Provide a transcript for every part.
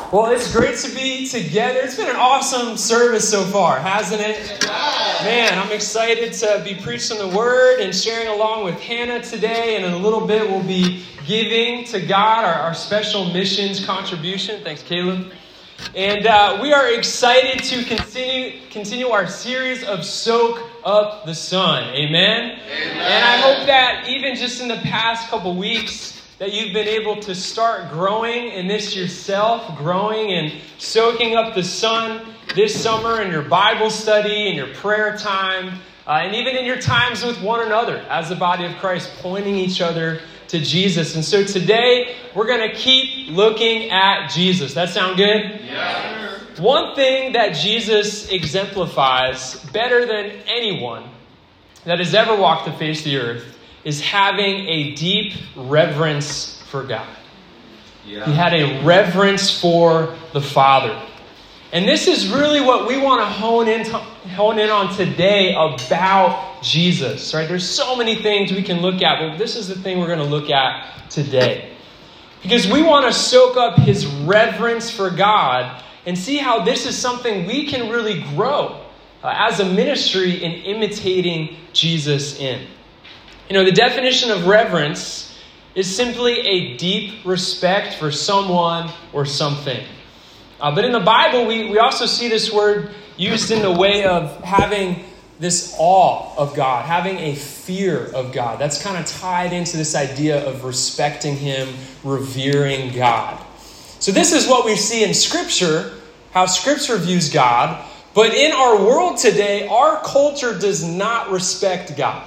Well, it's great to be together. It's been an awesome service so far, hasn't it? Man, I'm excited to be preaching the word and sharing along with Hannah today. And in a little bit, we'll be giving to God our special missions contribution. Thanks, Caleb. And we are excited to continue our series of Soak Up the Sun. Amen? And I hope that even just in the past couple weeks, that you've been able to start growing in this yourself, growing and soaking up the sun this summer in your Bible study, in your prayer time, and even in your times with one another as the body of Christ, pointing each other to Jesus. And so today, we're going to keep looking at Jesus. That sound good? Yeah. One thing that Jesus exemplifies better than anyone that has ever walked the face of the earth is having a deep reverence for God. Yeah. He had a reverence for the Father. And this is really what we want to hone in on today about Jesus, right? There's so many things we can look at, but this is the thing we're going to look at today. Because we want to soak up his reverence for God and see how this is something we can really grow as a ministry in imitating Jesus in. You know, the definition of reverence is simply a deep respect for someone or something. But in the Bible, we also see this word used in the way of having this awe of God, having a fear of God. That's kind of tied into this idea of respecting him, revering God. So this is what we see in Scripture, how Scripture views God. But in our world today, our culture does not respect God.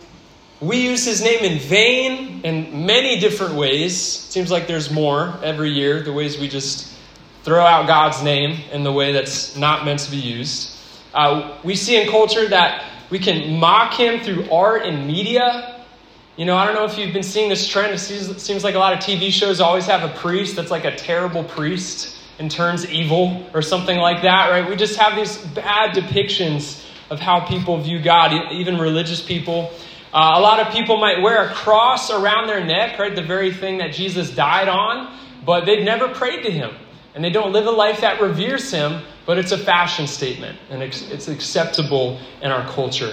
We use his name in vain in many different ways. Seems like there's more every year, the ways we just throw out God's name in the way that's not meant to be used. We see in culture that we can mock him through art and media. You know, I don't know if you've been seeing this trend. It seems like a lot of TV shows always have a priest that's like a terrible priest and turns evil or something like that, right? We just have these bad depictions of how people view God, even religious people. A lot of people might wear a cross around their neck, right? The very thing that Jesus died on, but they've never prayed to him. And they don't live a life that reveres him, but it's a fashion statement. And it's acceptable in our culture.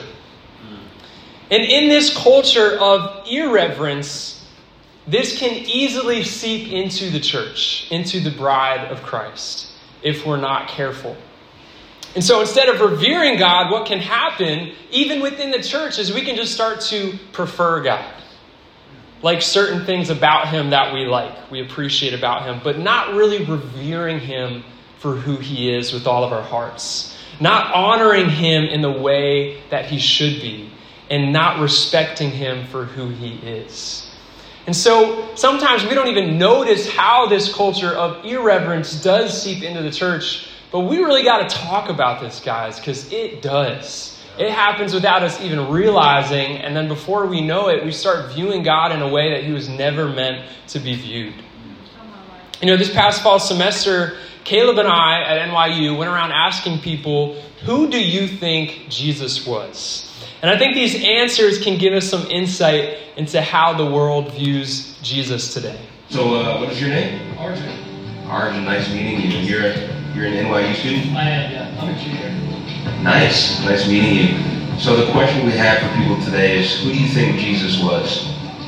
And in this culture of irreverence, this can easily seep into the church, into the bride of Christ, if we're not careful. And so instead of revering God, what can happen, even within the church, is we can just start to prefer God. Like certain things about him that we like, we appreciate about him, but not really revering him for who he is with all of our hearts. Not honoring him in the way that he should be, and not respecting him for who he is. And so sometimes we don't even notice how this culture of irreverence does seep into the church. But we really got to talk about this, guys, because it does. It happens without us even realizing. And then before we know it, we start viewing God in a way that he was never meant to be viewed. You know, this past fall semester, Caleb and I at NYU went around asking people, who do you think Jesus was? And I think these answers can give us some insight into how the world views Jesus today. So what is your name? Arjun. Arjun, nice meeting you. You're an NYU student? I am, yeah. I'm a junior. Nice meeting you. So the question we have for people today is, who do you think Jesus was?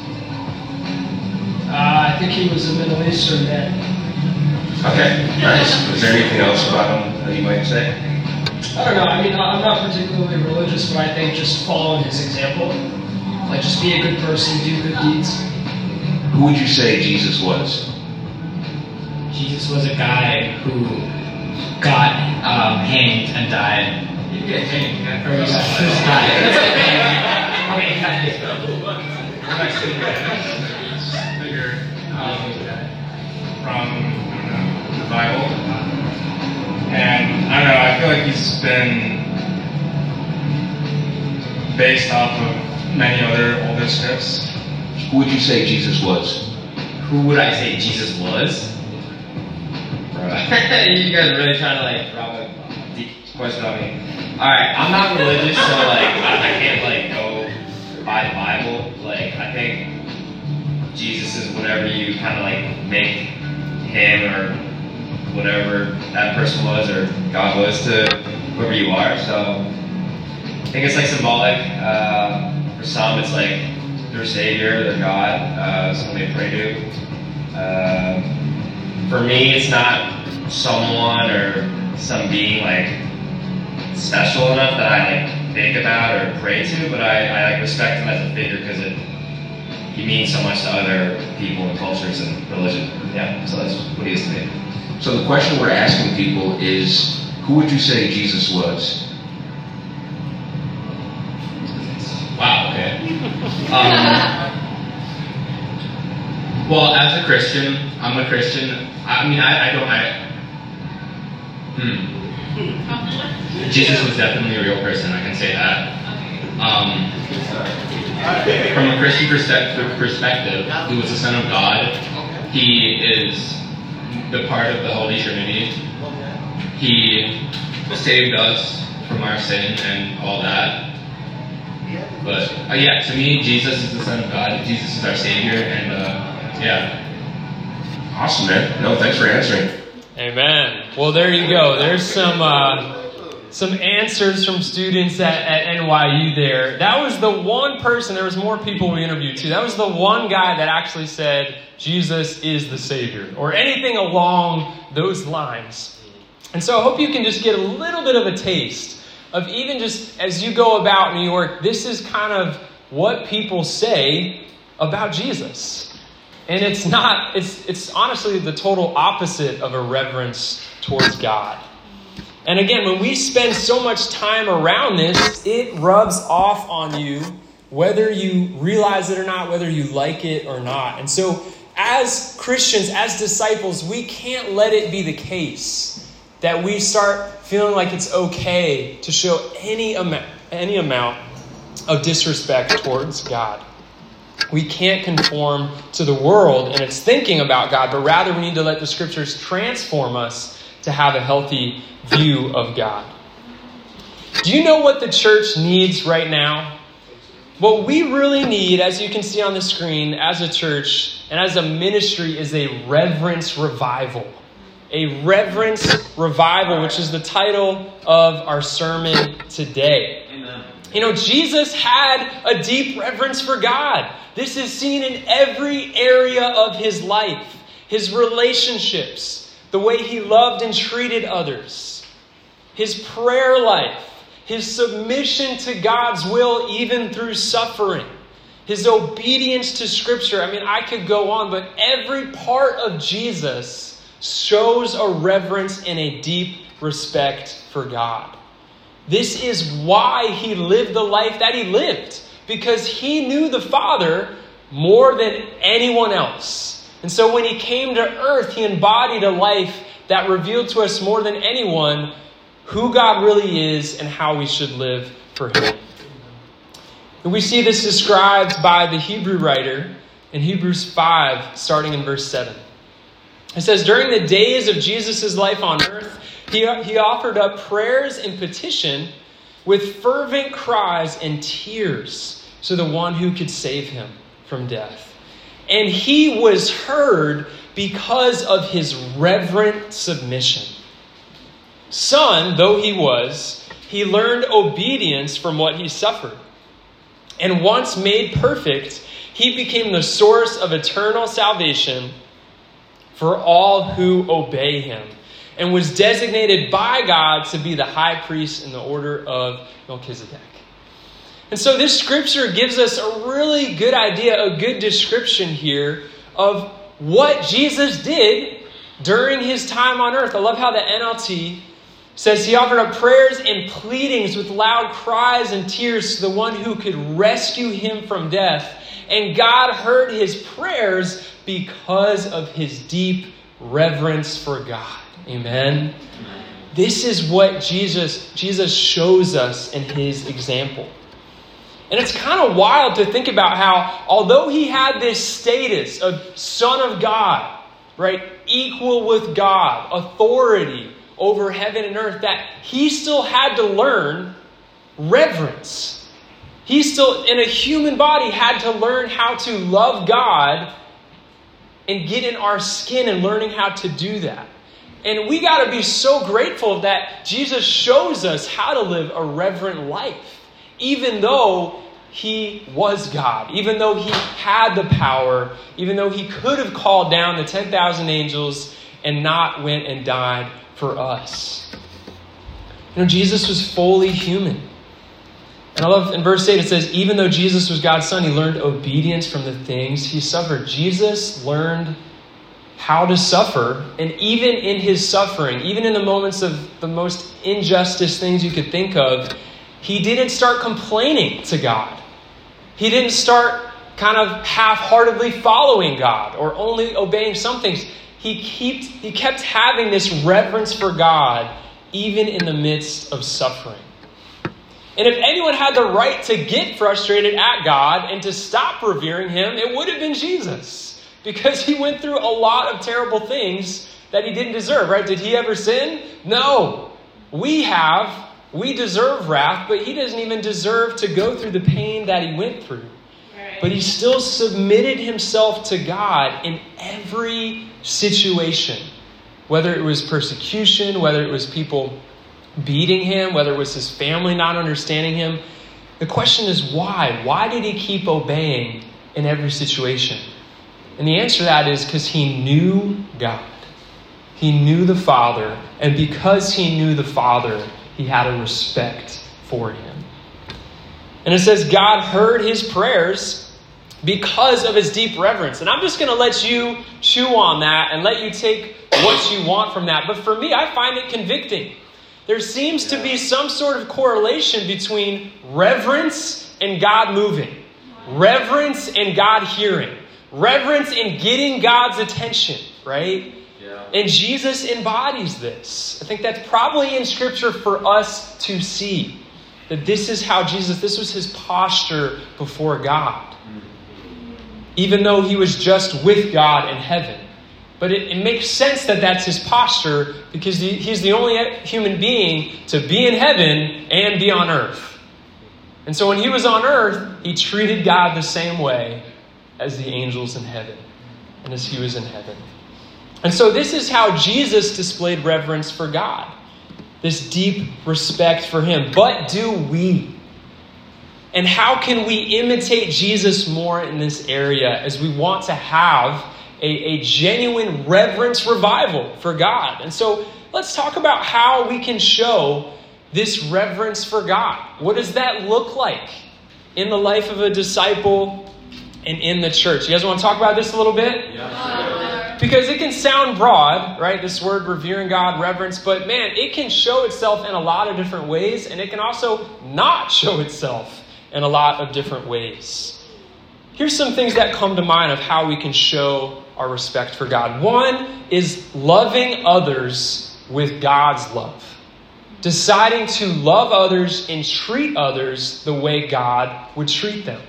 I think he was a Middle Eastern man. Okay, nice. Is there anything else about him that you might say? I don't know. I mean, I'm not particularly religious, but I think just following his example, like just be a good person, do good deeds. Who would you say Jesus was? Jesus was a guy who got hanged and died. You get hanged. Or he got crucified. Figure from the Bible. And I don't know, I feel like he's been based off of many other older scripts. Who would you say Jesus was? Who would I say Jesus was? You guys are really trying to like drop a deep question on me. Alright, I'm not religious, so like I can't like go by the Bible. Like I think Jesus is whatever you kind of like make him or whatever that person was or God was to whoever you are. So I think it's like symbolic. For some, it's like their Savior, their God, someone they pray to. For me, it's not someone or some being like special enough that I like think about or pray to, but I like respect him as a figure because he means so much to other people and cultures and religion. Yeah, so that's what he is to me. So the question we're asking people is, who would you say Jesus was? Wow, okay. Well, as a Christian, I'm a Christian. Jesus was definitely a real person, I can say that. From a Christian perspective, he was the Son of God. He is the part of the Holy Trinity. He saved us from our sin and all that. But yeah, to me, Jesus is the Son of God. Jesus is our Savior, and yeah. Awesome, man. No, thanks for answering. Amen. Well, there you go. There's some answers from students at NYU there. That was the one person, there was more people we interviewed too. That was the one guy that actually said Jesus is the Savior, or anything along those lines. And so I hope you can just get a little bit of a taste of, even just as you go about New York, this is kind of what people say about Jesus. And it's honestly the total opposite of a reverence towards God. And again, when we spend so much time around this, it rubs off on you, whether you realize it or not, whether you like it or not. And so as Christians, as disciples, we can't let it be the case that we start feeling like it's okay to show any amount of disrespect towards God. We can't conform to the world and its thinking about God, but rather we need to let the Scriptures transform us to have a healthy view of God. Do you know what the church needs right now? What we really need, as you can see on the screen, as a church and as a ministry, is a reverence revival. A reverence revival, which is the title of our sermon today. Amen. You know, Jesus had a deep reverence for God. This is seen in every area of his life. His relationships, the way he loved and treated others, his prayer life, his submission to God's will even through suffering, his obedience to Scripture. I mean, I could go on, but every part of Jesus shows a reverence and a deep respect for God. This is why he lived the life that he lived, because he knew the Father more than anyone else. And so when he came to earth, he embodied a life that revealed to us more than anyone who God really is and how we should live for him. And we see this described by the Hebrew writer in Hebrews 5, starting in verse 7. It says, during the days of Jesus' life on earth, he offered up prayers and petition with fervent cries and tears to the one who could save him from death. And he was heard because of his reverent submission. Son, though he was, he learned obedience from what he suffered. And once made perfect, he became the source of eternal salvation for all who obey him, and was designated by God to be the high priest in the order of Melchizedek. And so this scripture gives us a really good idea, a good description here of what Jesus did during his time on earth. I love how the NLT says he offered up prayers and pleadings with loud cries and tears to the one who could rescue him from death. And God heard his prayers because of his deep reverence for God. Amen. This is what Jesus shows us in his example. And it's kind of wild to think about how, although he had this status of Son of God, right, equal with God, authority over heaven and earth, that he still had to learn reverence. He still, in a human body, had to learn how to love God and get in our skin and learning how to do that. And we got to be so grateful that Jesus shows us how to live a reverent life, even though he was God, even though he had the power, even though he could have called down the 10,000 angels and not went and died for us. Jesus was fully human. And I love in verse 8, it says, even though Jesus was God's son, he learned obedience from the things he suffered. Jesus learned how to suffer. And even in his suffering, even in the moments of the most injustice things you could think of, he didn't start complaining to God. He didn't start kind of half-heartedly following God or only obeying some things. He kept having this reverence for God even in the midst of suffering. And if anyone had the right to get frustrated at God and to stop revering him, it would have been Jesus. Because he went through a lot of terrible things that he didn't deserve, right? Did he ever sin? No. We have. We deserve wrath, but he doesn't even deserve to go through the pain that he went through. Right. But he still submitted himself to God in every situation. Whether it was persecution, whether it was people beating him, whether it was his family not understanding him. The question is why? Why did he keep obeying in every situation? And the answer to that is because he knew God. He knew the Father. And because he knew the Father, he had a respect for him. And it says God heard his prayers because of his deep reverence. And I'm just going to let you chew on that and let you take what you want from that. But for me, I find it convicting. There seems to be some sort of correlation between reverence and God moving. Reverence and God hearing. Reverence and getting God's attention, right? Yeah. And Jesus embodies this. I think that's probably in Scripture for us to see. That this is how this was his posture before God. Even though he was just with God in heaven. But it makes sense that that's his posture because he's the only human being to be in heaven and be on earth. And so when he was on earth, he treated God the same way as the angels in heaven and as he was in heaven. And so this is how Jesus displayed reverence for God. This deep respect for him. But do we? And how can we imitate Jesus more in this area as we want to have a genuine reverence revival for God? And so let's talk about how we can show this reverence for God. What does that look like in the life of a disciple and in the church? You guys want to talk about this a little bit? Yeah. Because it can sound broad, right? This word revering God, reverence, but man, it can show itself in a lot of different ways, and it can also not show itself in a lot of different ways. Here's some things that come to mind of how we can show our respect for God. One is loving others with God's love. Deciding to love others and treat others the way God would treat them.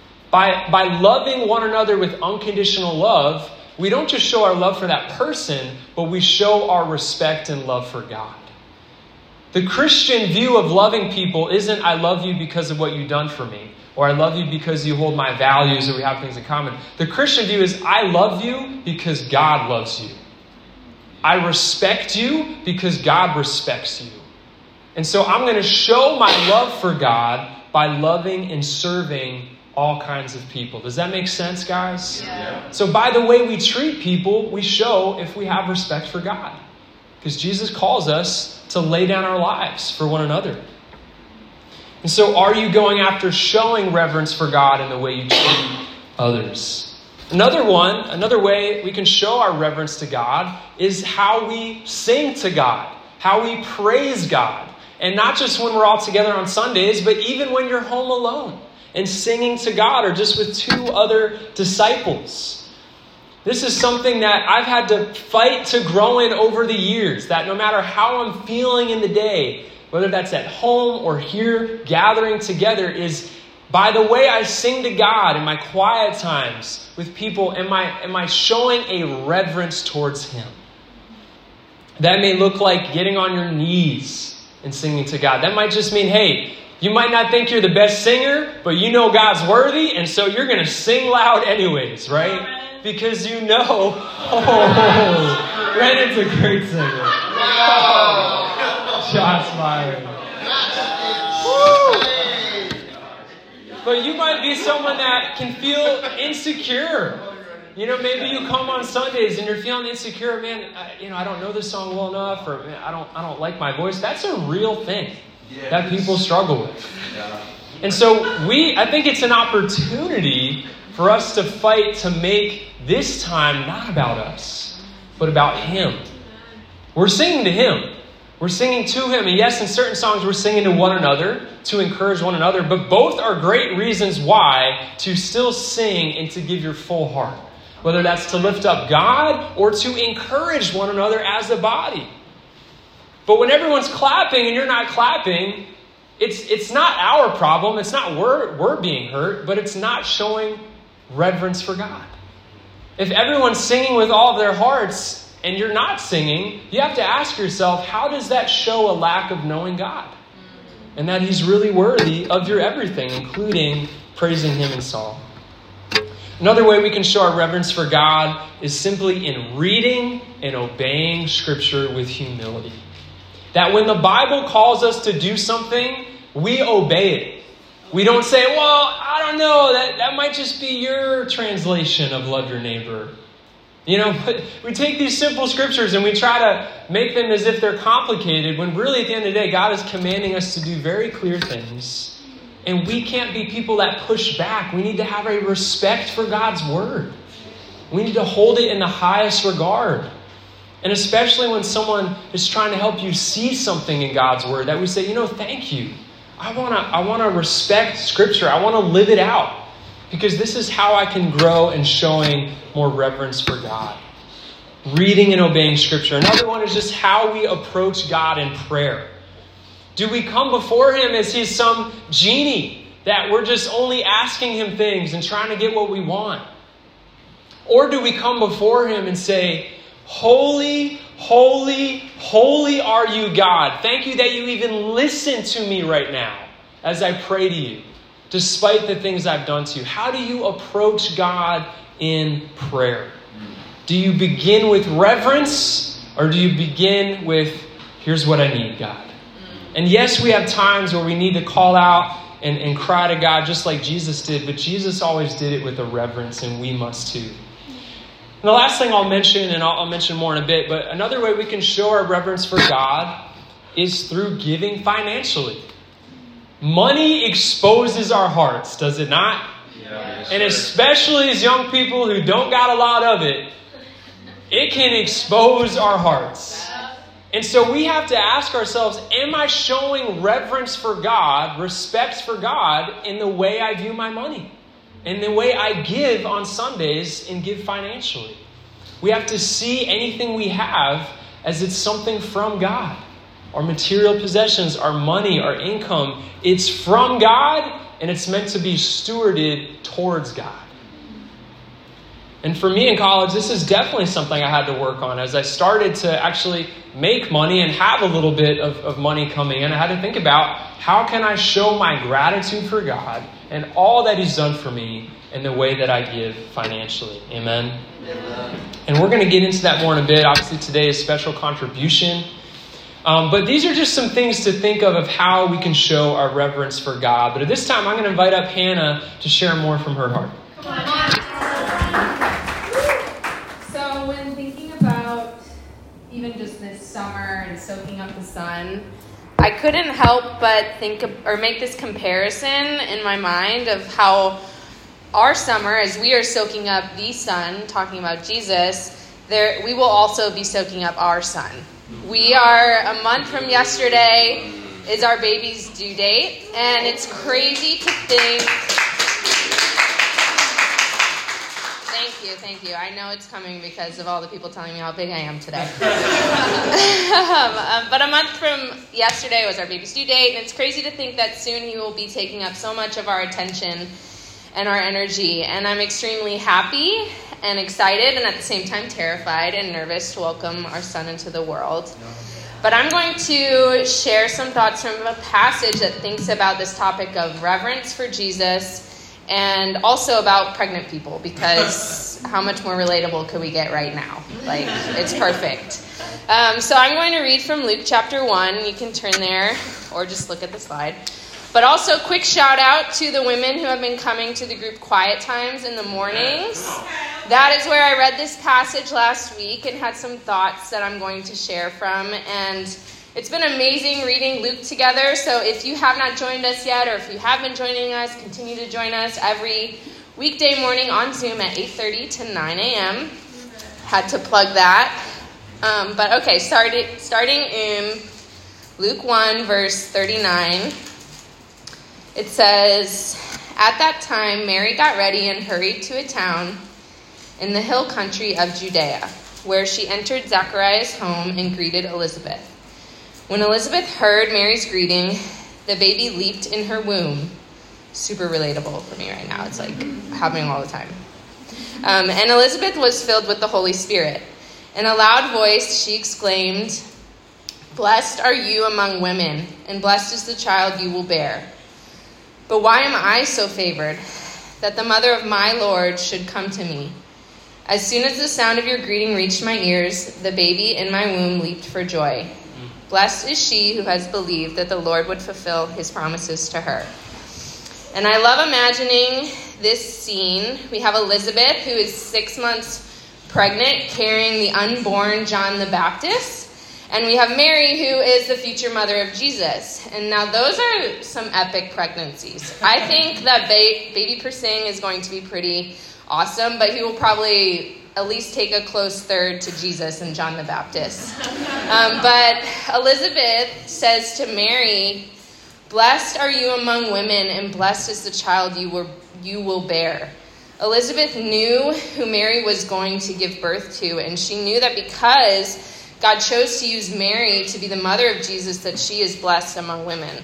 By loving one another with unconditional love, we don't just show our love for that person, but we show our respect and love for God. The Christian view of loving people isn't I love you because of what you've done for me, or I love you because you hold my values or we have things in common. The Christian view is I love you because God loves you. I respect you because God respects you. And so I'm going to show my love for God by loving and serving all kinds of people. Does that make sense, guys? Yeah. So by the way we treat people, we show if we have respect for God. Because Jesus calls us to lay down our lives for one another. And so are you going after showing reverence for God in the way you treat others? Another way we can show our reverence to God is how we sing to God, how we praise God. And not just when we're all together on Sundays, but even when you're home alone and singing to God or just with two other disciples. This is something that I've had to fight to grow in over the years, that no matter how I'm feeling in the day, whether that's at home or here gathering together, is by the way I sing to God in my quiet times with people, am I showing a reverence towards him? That may look like getting on your knees and singing to God. That might just mean, hey, you might not think you're the best singer, but you know God's worthy, and so you're going to sing loud anyways, right? because you know. Oh, Brandon's a great singer. Oh, shots fired. Woo. But you might be someone that can feel insecure. You know, maybe you come on Sundays and you're feeling insecure. Man, I don't know this song well enough, or man, I don't like my voice. That's a real thing that people struggle with. And so I think it's an opportunity for us to fight to make this time not about us, but about Him. We're singing to Him. We're singing to Him. And yes, in certain songs we're singing to one another, to encourage one another. But both are great reasons why to still sing and to give your full heart. Whether that's to lift up God or to encourage one another as a body. But when everyone's clapping and you're not clapping, it's not our problem. It's not we're being hurt, but it's not showing reverence for God. If everyone's singing with all of their hearts and you're not singing, you have to ask yourself, how does that show a lack of knowing God? And that He's really worthy of your everything, including praising Him in song. Another way we can show our reverence for God is simply in reading and obeying Scripture with humility. That when the Bible calls us to do something, we obey it. We don't say, well, I don't know, that might just be your translation of love your neighbor. You know, but we take these simple scriptures and we try to make them as if they're complicated, when really at the end of the day, God is commanding us to do very clear things. And we can't be people that push back. We need to have a respect for God's word. We need to hold it in the highest regard. And especially when someone is trying to help you see something in God's word, that we say, thank you. I want to respect Scripture. I want to live it out. Because this is how I can grow in showing more reverence for God. Reading and obeying Scripture. Another one is just how we approach God in prayer. Do we come before Him as He's some genie that we're just only asking Him things and trying to get what we want? Or do we come before Him and say, holy, holy, holy are you, God. Thank you that you even listen to me right now as I pray to you, despite the things I've done to you. How do you approach God in prayer? Do you begin with reverence, or do you begin with, here's what I need, God? And yes, we have times where we need to call out and cry to God just like Jesus did, but Jesus always did it with a reverence, and we must too. And the last thing I'll mention, and I'll mention more in a bit, but another way we can show our reverence for God is through giving financially. Money exposes our hearts, does it not? Yeah, and especially as young people who don't got a lot of it, it can expose our hearts. And so we have to ask ourselves, am I showing reverence for God, respect for God in the way I view my money? In the way I give on Sundays and give financially? We have to see anything we have as it's something from God. Our material possessions, our money, our income, it's from God and it's meant to be stewarded towards God. And for me in college, this is definitely something I had to work on. As I started to actually make money and have a little bit of money coming in, I had to think about, how can I show my gratitude for God and all that He's done for me in the way that I give financially. Amen? Amen. And we're going to get into that more in a bit. Obviously today is special contribution. But these are just some things to think of how we can show our reverence for God. But at this time, I'm going to invite up Hannah to share more from her heart. Come on. So when thinking about even just this summer and soaking up the sun, I couldn't help but make this comparison in my mind of how our summer, as we are soaking up the sun, talking about Jesus, we will also be soaking up our son. We are a month from yesterday is our baby's due date, and it's crazy to think. Thank you. I know it's coming because of all the people telling me how big I am today. But a month from yesterday was our baby's due date, and it's crazy to think that soon he will be taking up so much of our attention and our energy. And I'm extremely happy and excited, and at the same time terrified and nervous to welcome our son into the world. But I'm going to share some thoughts from a passage that thinks about this topic of reverence for Jesus and also about pregnant people, because how much more relatable could we get right now? Like, it's perfect. So I'm going to read from Luke chapter 1. You can turn there or just look at the slide. But also, quick shout out to the women who have been coming to the group quiet times in the mornings. That is where I read this passage last week and had some thoughts that I'm going to share from. And it's been amazing reading Luke together. So if you have not joined us yet, or if you have been joining us, continue to join us every weekday morning on Zoom at 8:30 to 9 a.m. Had to plug that. But okay, starting in Luke 1, verse 39. It says, "At that time, Mary got ready and hurried to a town in the hill country of Judea, where she entered Zachariah's home and greeted Elizabeth. When Elizabeth heard Mary's greeting, the baby leaped in her womb." Super relatable for me right now. It's like happening all the time. And Elizabeth was filled with the Holy Spirit. In a loud voice, she exclaimed, "Blessed are you among women, and blessed is the child you will bear. But why am I so favored that the mother of my Lord should come to me? As soon as the sound of your greeting reached my ears, the baby in my womb leaped for joy. Blessed is she who has believed that the Lord would fulfill his promises to her." And I love imagining this scene. We have Elizabeth, who is 6 months pregnant, carrying the unborn John the Baptist. And we have Mary, who is the future mother of Jesus. And now those are some epic pregnancies. I think that baby Persing is going to be pretty awesome, but he will probably at least take a close third to Jesus and John the Baptist. But Elizabeth says to Mary, "Blessed are you among women, and blessed is the child you will bear." Elizabeth knew who Mary was going to give birth to, and she knew that because God chose to use Mary to be the mother of Jesus, that she is blessed among women.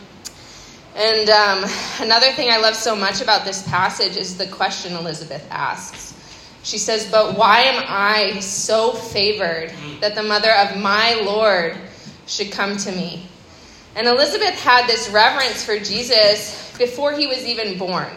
And another thing I love so much about this passage is the question Elizabeth asks. She says, "But why am I so favored that the mother of my Lord should come to me?" And Elizabeth had this reverence for Jesus before he was even born.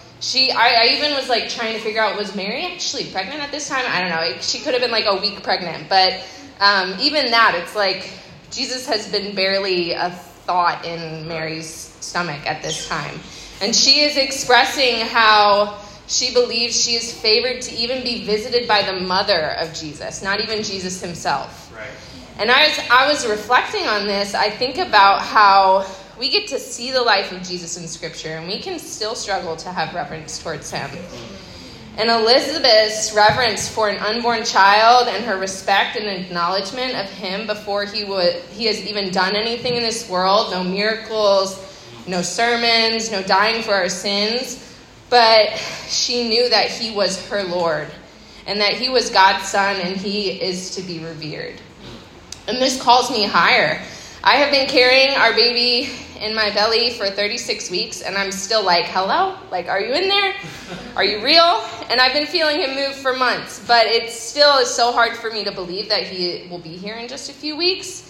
I even was like trying to figure out, was Mary actually pregnant at this time? I don't know. She could have been like a week pregnant, but even that, it's like Jesus has been barely a thought in Mary's stomach at this time. And she is expressing how she believes she is favored to even be visited by the mother of Jesus, not even Jesus himself. Right. And I was reflecting on this. I think about how we get to see the life of Jesus in Scripture, and we can still struggle to have reverence towards him. And Elizabeth's reverence for an unborn child and her respect and acknowledgement of him before he has even done anything in this world, no miracles, no sermons, no dying for our sins, but she knew that he was her Lord and that he was God's son and he is to be revered. And this calls me higher. I have been carrying our baby in my belly for 36 weeks, and I'm still like, hello? Like, are you in there? Are you real? And I've been feeling him move for months, but it still is so hard for me to believe that he will be here in just a few weeks.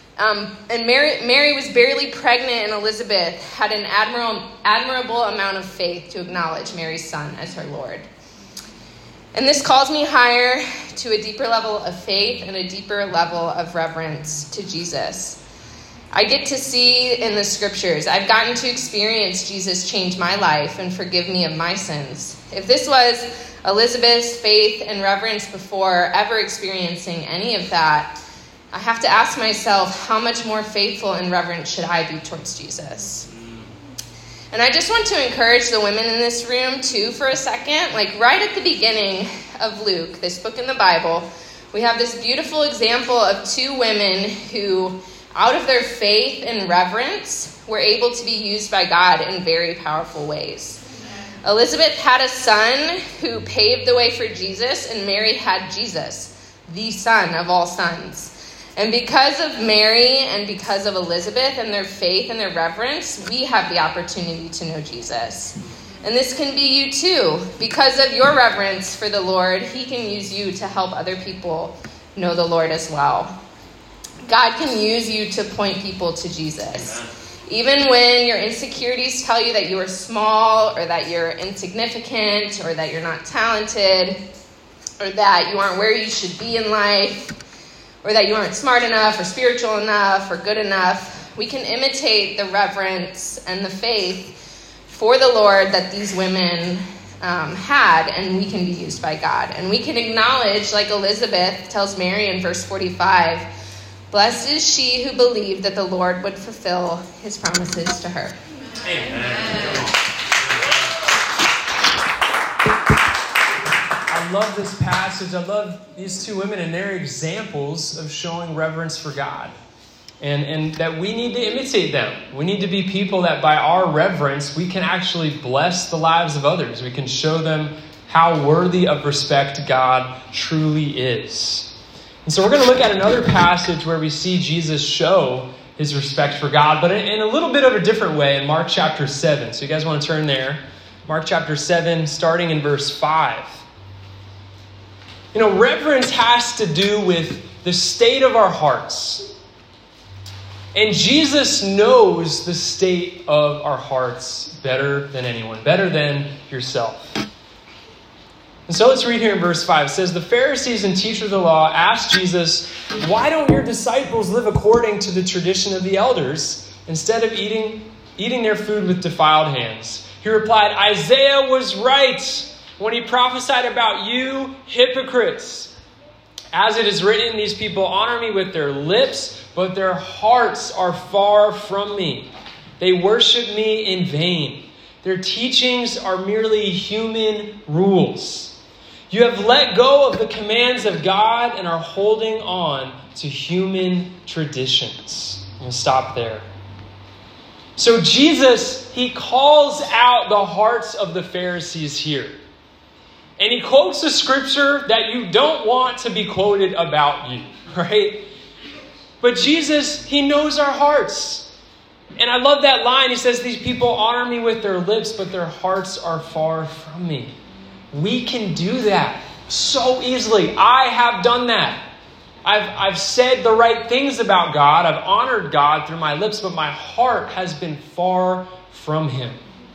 And Mary was barely pregnant, and Elizabeth had an admirable amount of faith to acknowledge Mary's son as her Lord. And this calls me higher to a deeper level of faith and a deeper level of reverence to Jesus. I get to see in the Scriptures, I've gotten to experience Jesus change my life and forgive me of my sins. If this was Elizabeth's faith and reverence before ever experiencing any of that, I have to ask myself, how much more faithful and reverent should I be towards Jesus? And I just want to encourage the women in this room too for a second. Like right at the beginning of Luke, this book in the Bible, we have this beautiful example of two women who, out of their faith and reverence, were able to be used by God in very powerful ways. Elizabeth had a son who paved the way for Jesus, and Mary had Jesus, the son of all sons. And because of Mary and because of Elizabeth and their faith and their reverence, we have the opportunity to know Jesus. And this can be you too. Because of your reverence for the Lord, he can use you to help other people know the Lord as well. God can use you to point people to Jesus. Even when your insecurities tell you that you are small, or that you're insignificant, or that you're not talented, or that you aren't where you should be in life, or that you aren't smart enough, or spiritual enough, or good enough, we can imitate the reverence and the faith for the Lord that these women had, and we can be used by God. And we can acknowledge, like Elizabeth tells Mary in verse 45, blessed is she who believed that the Lord would fulfill his promises to her. Amen. I love this passage. I love these two women and their examples of showing reverence for God. And that we need to imitate them. We need to be people that by our reverence, we can actually bless the lives of others. We can show them how worthy of respect God truly is. And so we're going to look at another passage where we see Jesus show his respect for God, but in a little bit of a different way in Mark chapter 7. So you guys want to turn there. Mark chapter 7, starting in verse 5. You know, reverence has to do with the state of our hearts. And Jesus knows the state of our hearts better than anyone, better than yourself. And so let's read here in verse 5. It says, the Pharisees and teachers of the law asked Jesus, why don't your disciples live according to the tradition of the elders instead of eating their food with defiled hands? He replied, Isaiah was right when he prophesied about you hypocrites. As it is written, these people honor me with their lips, but their hearts are far from me. They worship me in vain. Their teachings are merely human rules. You have let go of the commands of God and are holding on to human traditions. We'll stop there. So Jesus, he calls out the hearts of the Pharisees here. And he quotes a scripture that you don't want to be quoted about you, right? But Jesus, he knows our hearts. And I love that line. He says, these people honor me with their lips, but their hearts are far from me. We can do that so easily. I have done that. I've said the right things about God. I've honored God through my lips, but my heart has been far from him.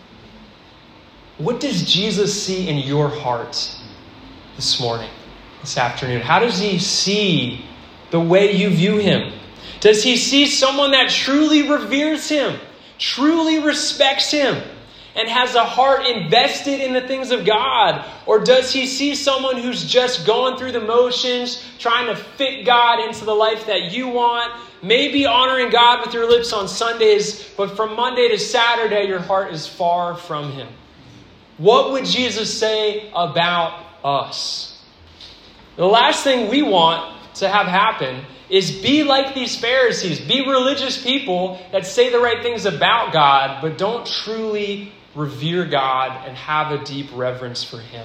What does Jesus see in your heart this morning, this afternoon? How does he see the way you view him? Does he see someone that truly reveres him, truly respects him, and has a heart invested in the things of God? Or does he see someone who's just going through the motions, trying to fit God into the life that you want, maybe honoring God with your lips on Sundays, but from Monday to Saturday, your heart is far from him? What would Jesus say about us? The last thing we want to have happen is be like these Pharisees. Be religious people that say the right things about God, but don't truly revere God and have a deep reverence for him.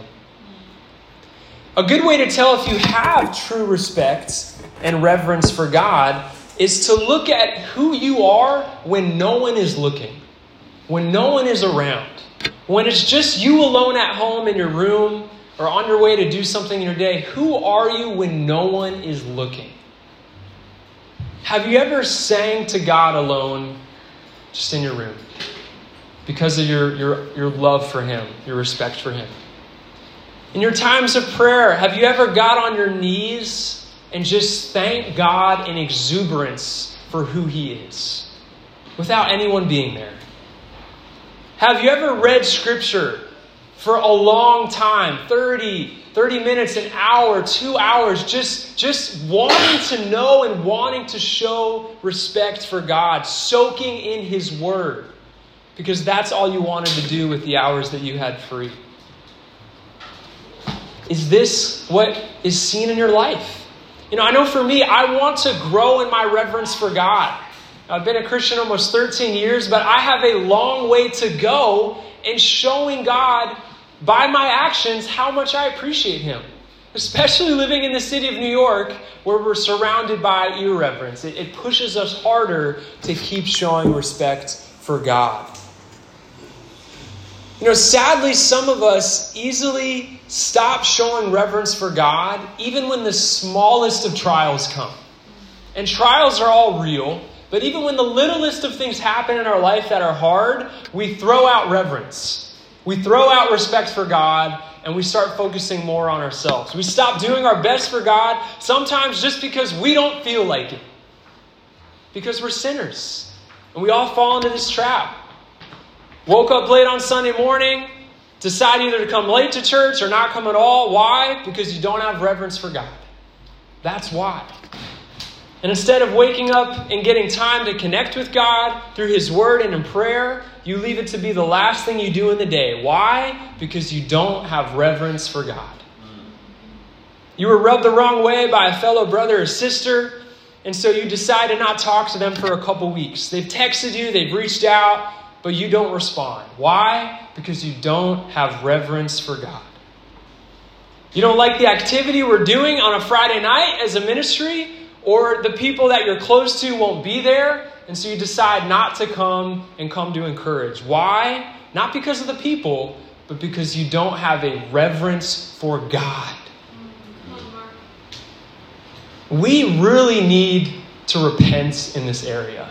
A good way to tell if you have true respect and reverence for God is to look at who you are when no one is looking, when no one is around. When it's just you alone at home in your room or on your way to do something in your day, who are you when no one is looking? Have you ever sang to God alone just in your room because of your love for him, your respect for him? In your times of prayer, have you ever got on your knees and just thanked God in exuberance for who he is without anyone being there? Have you ever read scripture for a long time, 30 minutes, an hour, 2 hours, just wanting to know and wanting to show respect for God, soaking in his word, because that's all you wanted to do with the hours that you had free? Is this what is seen in your life? You know, I know for me, I want to grow in my reverence for God. I've been a Christian almost 13 years, but I have a long way to go in showing God by my actions how much I appreciate him. Especially living in the city of New York, where we're surrounded by irreverence. It pushes us harder to keep showing respect for God. You know, sadly, some of us easily stop showing reverence for God even when the smallest of trials come. And trials are all real. But even when the littlest of things happen in our life that are hard, we throw out reverence. We throw out respect for God, and we start focusing more on ourselves. We stop doing our best for God, sometimes just because we don't feel like it. Because we're sinners. And we all fall into this trap. Woke up late on Sunday morning, decide either to come late to church or not come at all. Why? Because you don't have reverence for God. That's why. And instead of waking up and getting time to connect with God through His Word and in prayer, you leave it to be the last thing you do in the day. Why? Because you don't have reverence for God. You were rubbed the wrong way by a fellow brother or sister, and so you decide to not talk to them for a couple weeks. They've texted you, they've reached out, but you don't respond. Why? Because you don't have reverence for God. You don't like the activity we're doing on a Friday night as a ministry, or the people that you're close to won't be there, and so you decide not to come and come to encourage. Why? Not because of the people, but because you don't have a reverence for God. We really need to repent in this area.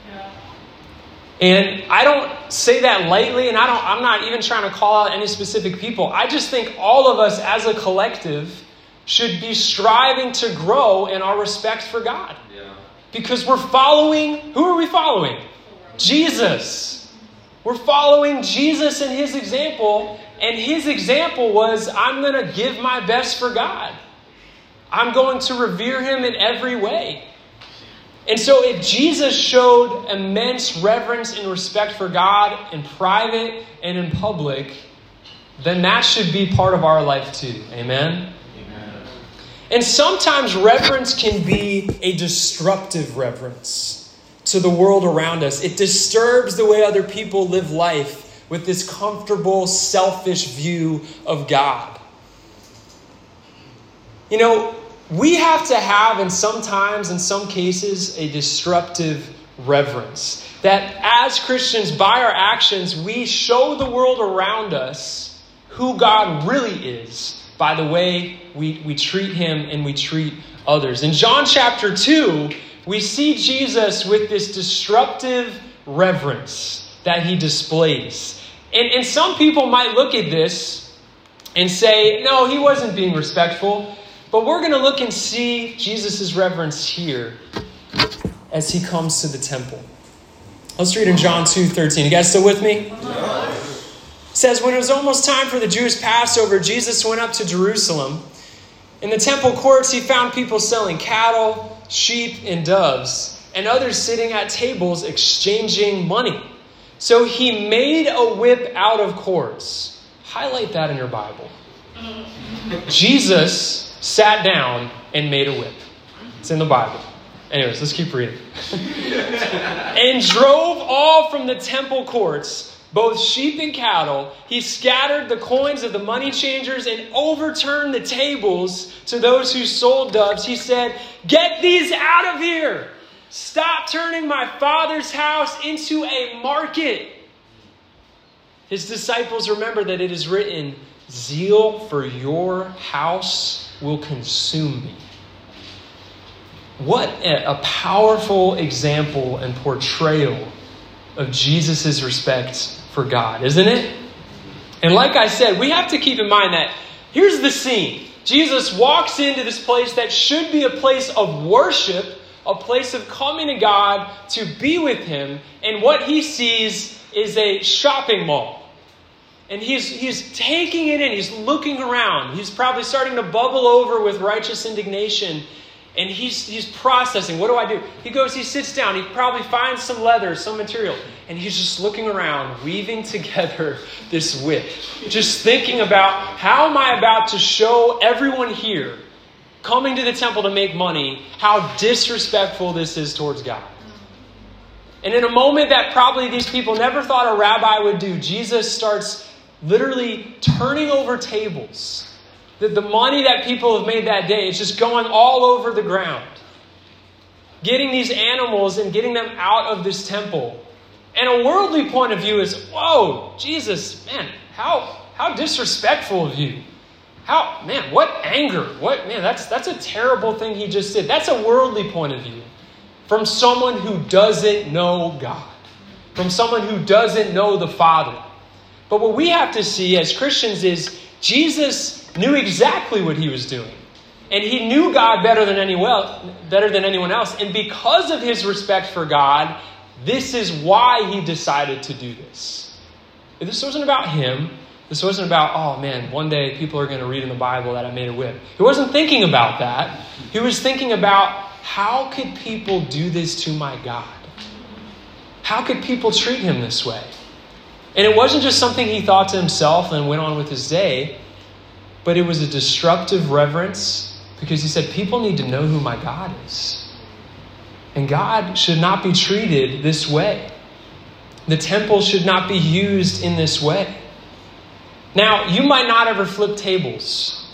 And I don't say that lightly, and I'm not even trying to call out any specific people. I just think all of us as a collective should be striving to grow in our respect for God. Yeah. Because we're following, who are we following? Jesus. We're following Jesus and His example. And His example was, I'm going to give my best for God. I'm going to revere Him in every way. And so if Jesus showed immense reverence and respect for God in private and in public, then that should be part of our life too. Amen? And sometimes reverence can be a disruptive reverence to the world around us. It disturbs the way other people live life with this comfortable, selfish view of God. You know, we have to have, and sometimes, in some cases, a disruptive reverence. That as Christians, by our actions, we show the world around us who God really is by the way we treat Him and we treat others. In John chapter 2, we see Jesus with this disruptive reverence that He displays. And some people might look at this and say, no, He wasn't being respectful. But we're going to look and see Jesus' reverence here as He comes to the temple. Let's read in John 2:13. You guys still with me? It says, when it was almost time for the Jewish Passover, Jesus went up to Jerusalem. In the temple courts, He found people selling cattle, sheep, and doves, and others sitting at tables exchanging money. So He made a whip out of cords. Highlight that in your Bible. Jesus sat down and made a whip. It's in the Bible. Anyways, let's keep reading. And drove all from the temple courts, both sheep and cattle. He scattered the coins of the money changers and overturned the tables to those who sold doves. He said, get these out of here. Stop turning my Father's house into a market. His disciples remember that it is written, zeal for your house will consume me. What a powerful example and portrayal of Jesus' respect for God, isn't it? And like I said, we have to keep in mind that here's the scene. Jesus walks into this place that should be a place of worship, a place of coming to God to be with Him, and what He sees is a shopping mall. And he's taking it in. He's looking around. He's probably starting to bubble over with righteous indignation. And he's processing. What do I do? He sits down. He probably finds some leather, some material. And he's just looking around, weaving together this whip. Just thinking about, how am I about to show everyone here, coming to the temple to make money, how disrespectful this is towards God. And in a moment that probably these people never thought a rabbi would do, Jesus starts literally turning over tables. The money that people have made that day is just going all over the ground. Getting these animals and getting them out of this temple. And a worldly point of view is, whoa, Jesus, man, how disrespectful of you. What anger. That's a terrible thing He just did. That's a worldly point of view. from someone who doesn't know God, from someone who doesn't know the Father. But what we have to see as Christians is Jesus knew exactly what he was doing. And he knew God better than anyone else. And because of his respect for God, this is why he decided to do this. This wasn't about him. This wasn't about, oh man, one day people are going to read in the Bible that I made a whip. He wasn't thinking about that. He was thinking about, how could people do this to my God? How could people treat him this way? And it wasn't just something he thought to himself and went on with his day, but it was a disruptive reverence because he said, people need to know who my God is. And God should not be treated this way. The temple should not be used in this way. Now, you might not ever flip tables,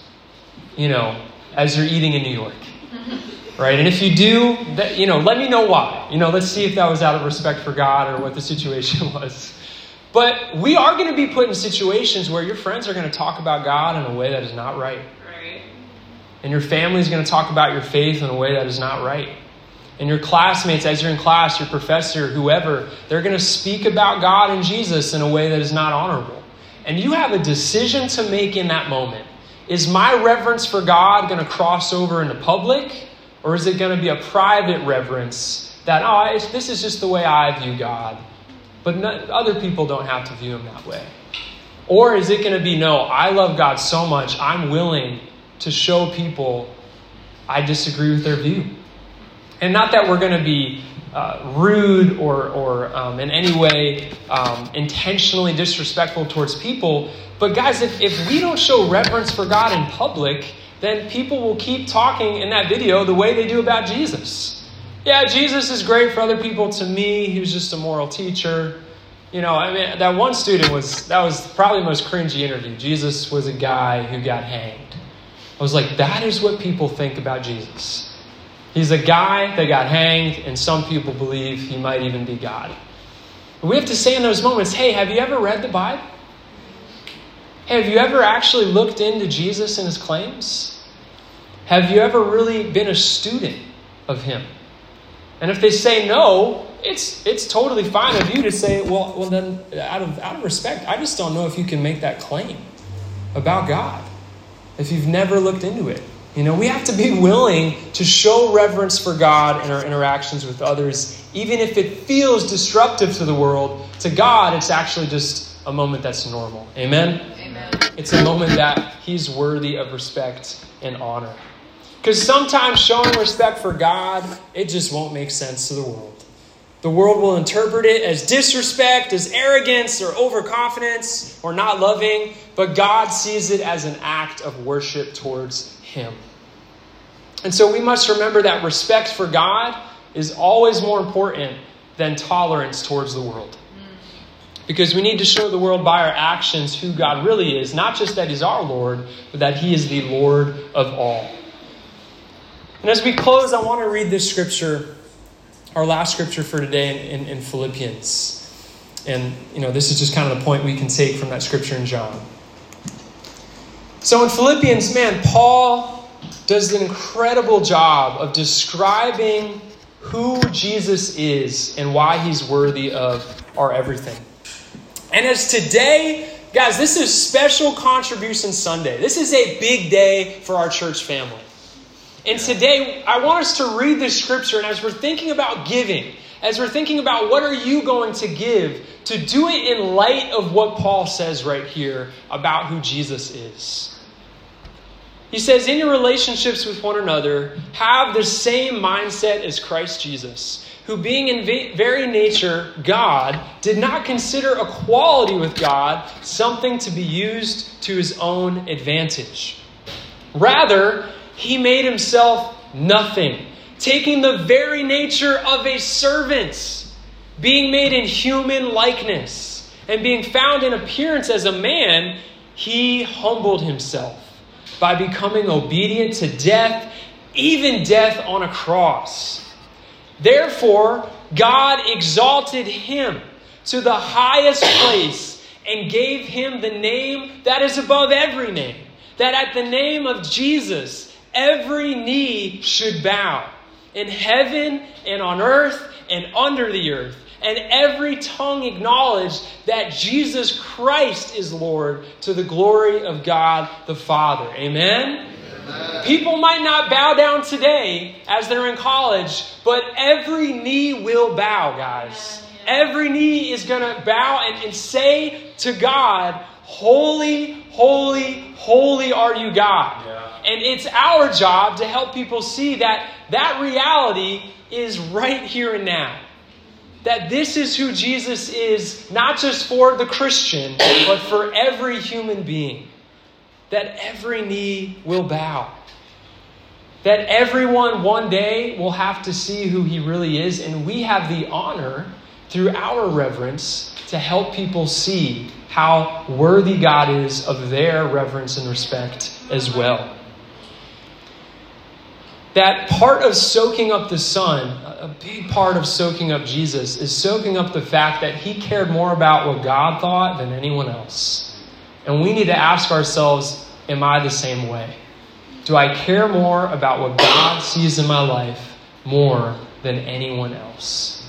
as you're eating in New York. Right? And if you do, let me know why. Let's see if that was out of respect for God or what the situation was. But we are going to be put in situations where your friends are going to talk about God in a way that is not right. Right. And your family is going to talk about your faith in a way that is not right. And your classmates, as you're in class, your professor, whoever, they're going to speak about God and Jesus in a way that is not honorable. And you have a decision to make in that moment. Is my reverence for God going to cross over into public? Or is it going to be a private reverence that, this is just the way I view God, but other people don't have to view him that way? Or is it going to be, no, I love God so much, I'm willing to show people I disagree with their view. And not that we're going to be rude or in any way intentionally disrespectful towards people, but guys, if we don't show reverence for God in public, then people will keep talking in that video the way they do about Jesus. Yeah, Jesus is great for other people. To me, he was just a moral teacher. That one student that was probably the most cringy interview. Jesus was a guy who got hanged. I was like, that is what people think about Jesus. He's a guy that got hanged, and some people believe he might even be God. We have to say in those moments, hey, have you ever read the Bible? Hey, have you ever actually looked into Jesus and his claims? Have you ever really been a student of him? And if they say no, it's totally fine of you to say, well then, out of respect, I just don't know if you can make that claim about God if you've never looked into it. We have to be willing to show reverence for God in our interactions with others, even if it feels disruptive to the world. To God, it's actually just a moment that's normal. Amen? Amen. It's a moment that he's worthy of respect and honor. Because sometimes showing respect for God, it just won't make sense to the world. The world will interpret it as disrespect, as arrogance, or overconfidence, or not loving. But God sees it as an act of worship towards him. And so we must remember that respect for God is always more important than tolerance towards the world. Because we need to show the world by our actions who God really is. Not just that he's our Lord, but that he is the Lord of all. And as we close, I want to read this scripture, our last scripture for today in Philippians. And, this is just kind of the point we can take from that scripture in John. So in Philippians, Paul does an incredible job of describing who Jesus is and why he's worthy of our everything. And as today, guys, this is Special Contribution Sunday. This is a big day for our church family. And today, I want us to read this scripture, and as we're thinking about giving, as we're thinking about what are you going to give, to do it in light of what Paul says right here about who Jesus is. He says, in your relationships with one another, have the same mindset as Christ Jesus, who being in very nature God, did not consider equality with God something to be used to his own advantage. Rather, he made himself nothing, taking the very nature of a servant, being made in human likeness, and being found in appearance as a man, he humbled himself by becoming obedient to death, even death on a cross. Therefore, God exalted him to the highest place and gave him the name that is above every name, that at the name of Jesus, every knee should bow, in heaven and on earth and under the earth. And every tongue acknowledge that Jesus Christ is Lord to the glory of God the Father. Amen? People might not bow down today as they're in college, but every knee will bow, guys. Every knee is going to bow and say to God, holy, holy, holy are you, God. And it's our job to help people see that that reality is right here and now. That this is who Jesus is, not just for the Christian, but for every human being. That every knee will bow. That everyone one day will have to see who he really is. And we have the honor, through our reverence, to help people see how worthy God is of their reverence and respect as well. That part of soaking up the Son, a big part of soaking up Jesus, is soaking up the fact that he cared more about what God thought than anyone else. And we need to ask ourselves, am I the same way? Do I care more about what God sees in my life more than anyone else?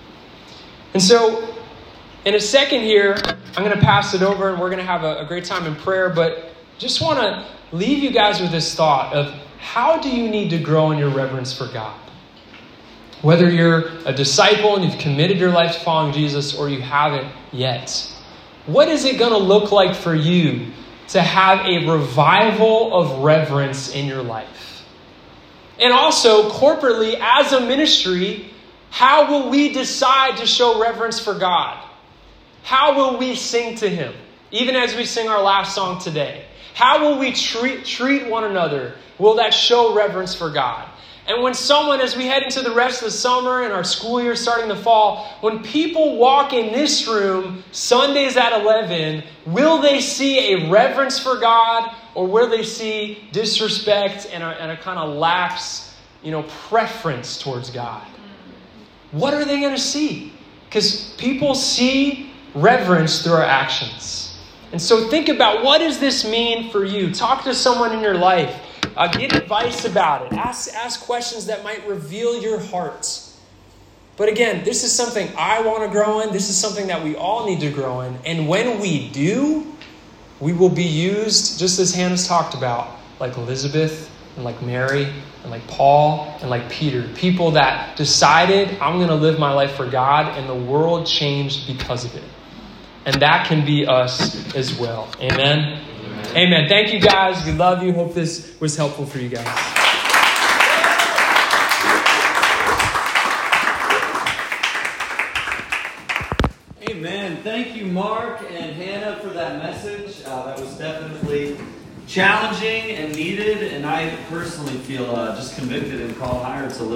And so, in a second here, I'm going to pass it over and we're going to have a great time in prayer, but just want to leave you guys with this thought of how do you need to grow in your reverence for God? Whether you're a disciple and you've committed your life to following Jesus or you haven't yet, what is it going to look like for you to have a revival of reverence in your life? And also, corporately, as a ministry, how will we decide to show reverence for God? How will we sing to Him? Even as we sing our last song today. How will we treat one another? Will that show reverence for God? And when someone, as we head into the rest of the summer and our school year starting to fall, when people walk in this room Sundays at 11, will they see a reverence for God, or will they see disrespect and a kind of lax, preference towards God? What are they going to see? Because people see reverence through our actions. And so think about, what does this mean for you? Talk to someone in your life. Get advice about it. Ask questions that might reveal your heart. But again, this is something I want to grow in. This is something that we all need to grow in. And when we do, we will be used, just as Hannah's talked about, like Elizabeth and like Mary and like Paul and like Peter. People that decided, I'm going to live my life for God, and the world changed because of it. And that can be us as well. Amen? Amen. Thank you, guys. We love you. Hope this was helpful for you guys. Amen. Thank you, Mark and Hannah, for that message. That was definitely challenging and needed. And I personally feel just convicted and called higher to live